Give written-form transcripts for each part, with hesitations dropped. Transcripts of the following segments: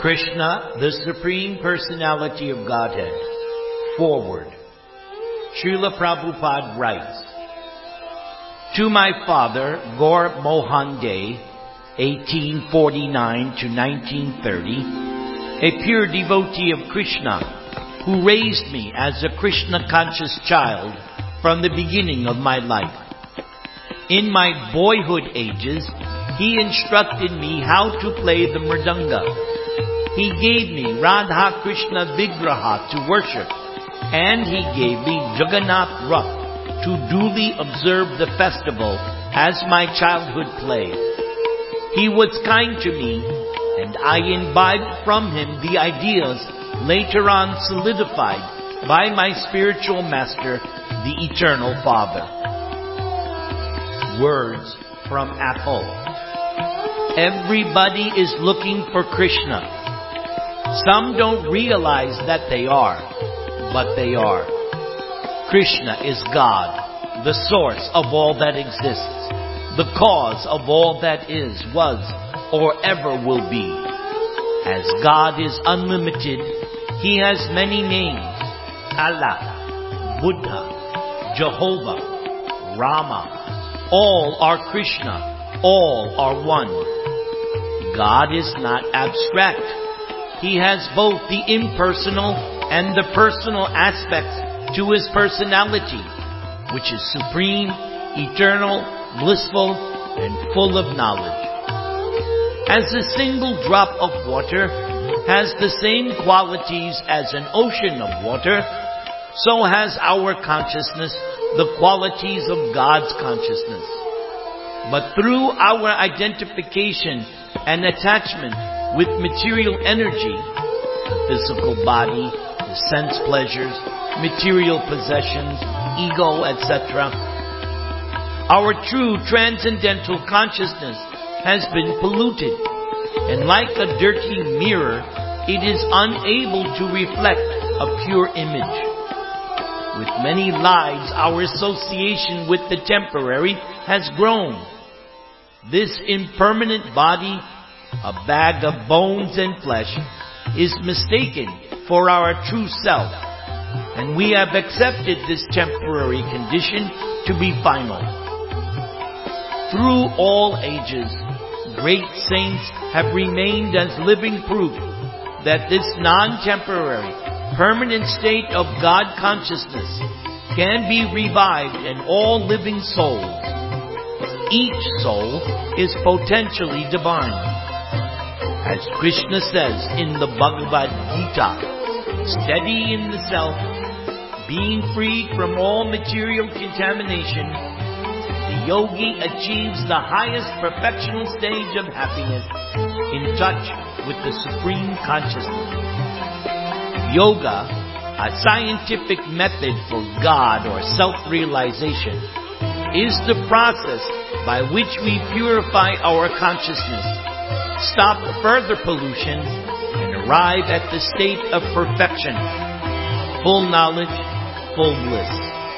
Krishna, the Supreme Personality of Godhead. Forward. Srila Prabhupada writes, to my father, Gaur Mohan De, 1849 to 1930, a pure devotee of Krishna, who raised me as a Krishna-conscious child from the beginning of my life. In my boyhood ages, he instructed me how to play the mridanga. He gave me Radha Krishna Vigraha to worship, and he gave me Jagannath Rath to duly observe the festival as my childhood play. He was kind to me, and I imbibed from him the ideas later on solidified by my spiritual master, the Eternal Father. Words from Apple. Everybody is looking for Krishna. Some don't realize that they are, but they are. Krishna is God, the source of all that exists, the cause of all that is, was, or ever will be. As God is unlimited, He has many names: Allah, Buddha, Jehovah, Rama. All are Krishna, all are one. God is not abstract. He has both the impersonal and the personal aspects to His personality, which is supreme, eternal, blissful, and full of knowledge. As a single drop of water has the same qualities as an ocean of water, so has our consciousness the qualities of God's consciousness. But through our identification and attachment with material energy, the physical body, the sense pleasures, material possessions, ego, etc., our true transcendental consciousness has been polluted, and like a dirty mirror, it is unable to reflect a pure image. With many lives, our association with the temporary has grown. This impermanent body, a bag of bones and flesh, is mistaken for our true self, and we have accepted this temporary condition to be final. Through all ages, great saints have remained as living proof that this non-temporary, permanent state of God consciousness can be revived in all living souls. Each soul is potentially divine. As Krishna says in the Bhagavad Gita, steady in the self, being freed from all material contamination, the yogi achieves the highest perfectional stage of happiness in touch with the Supreme Consciousness. Yoga, a scientific method for God or self-realization, is the process by which we purify our consciousness, stop further pollution, and arrive at the state of perfection, full knowledge, full bliss.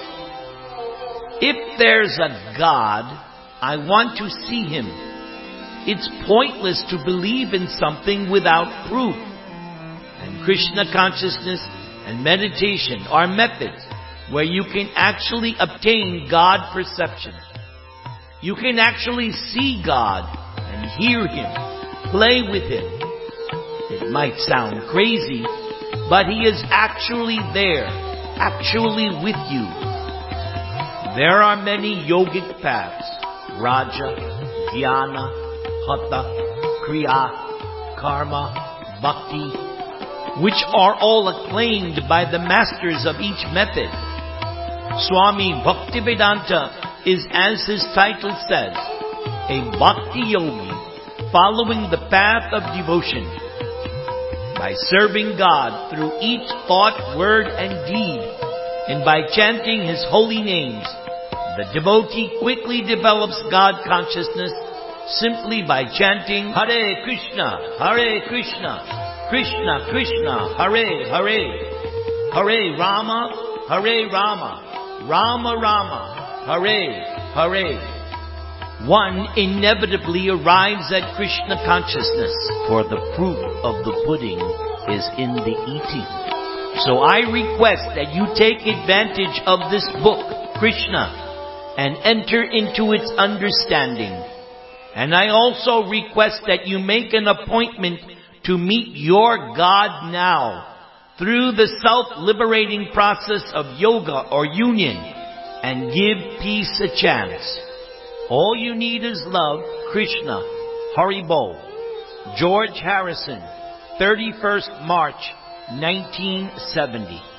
If there's a God, I want to see Him. It's pointless to believe in something without proof. And Krishna consciousness and meditation are methods where you can actually obtain God perception. You can actually see God and hear Him, play with Him. It might sound crazy, but He is actually there, actually with you. There are many yogic paths: Raja, Dhyana, Hatha, Kriya, Karma, Bhakti, which are all acclaimed by the masters of each method. Swami Bhaktivedanta is, as his title says, a Bhakti yogi following the path of devotion. By serving God through each thought, word, and deed, and by chanting His holy names, the devotee quickly develops God consciousness simply by chanting Hare Krishna, Krishna Krishna, Hare Hare, Hare Rama, Rama Rama, Hare Hare. one inevitably arrives at Krishna consciousness, for the proof of the pudding is in the eating. So I request that you take advantage of this book, Krishna, and enter into its understanding. And I also request that you make an appointment to meet your God now through the self-liberating process of yoga or union, and give peace a chance. All you need is love. Krishna. Haribol. George Harrison, 31st March, 1970.